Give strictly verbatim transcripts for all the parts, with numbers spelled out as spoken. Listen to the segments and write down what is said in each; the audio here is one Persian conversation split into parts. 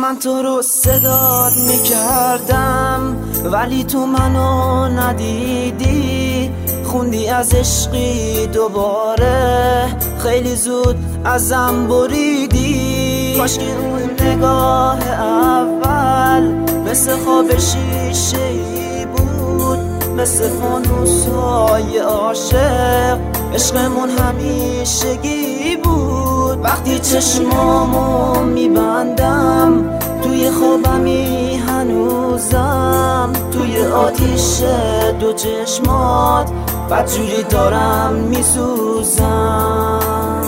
من تو رو صدات میکردم ولی تو منو ندیدی، خوندی از عشقی دوباره خیلی زود ازم بریدی. کاش که اون نگاه اول مثل خواب شیشه‌ای بود، مثل فانوس‌های عاشق عشقمون همیشگی بود. وقتی چشمامو میبندم توی خوابمی هنوزم، توی آتیش دو چشمات بدجوری دارم میسوزم.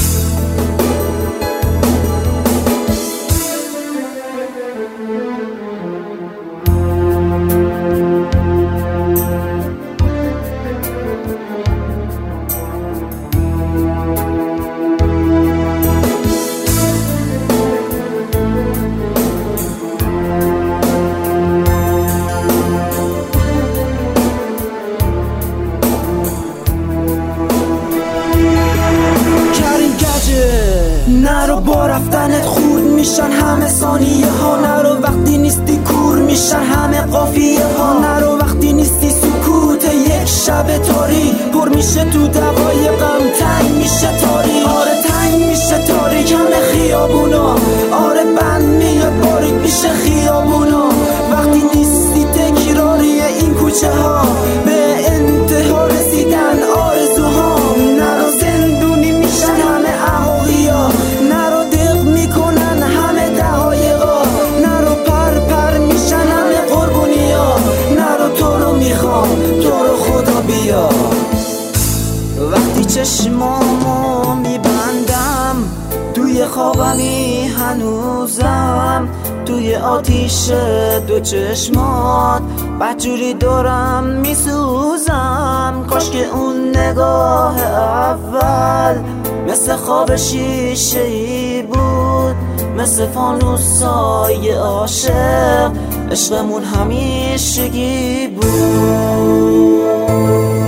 نرو با رفتنت خورد میشن همه ثانیه ها، نرو وقتی نیستی کور میشن همه قافیه ها، نرو وقتی نیستی سکوت یک شب تاریک پر میشه تو دقایقم تنگ میشه تاریک. آره تنگ میشه تاریک همه خیابونا، آره بند میاد باریک میشه خیابونا. وقتی نیستی تکراری این کوچه ها به انتها رسیدن آرزوها، نرو زندونی میشن همه عقاقیا، نرو دق میکنن همه دقایقا، نرو پر پر میشن همه قربونیا، نرو تو رو میخوام تو رو خدا بیا. وقتی چشمامو میبندم توی خوابمی هنوزم، توی آتیش دو چشمات بدجوری دارم میسوزم. کاش که اون نگاه اول مثل خواب شیشه‌ای بود، مثل فانوس‌های عاشق عشقمون همیشگی بود.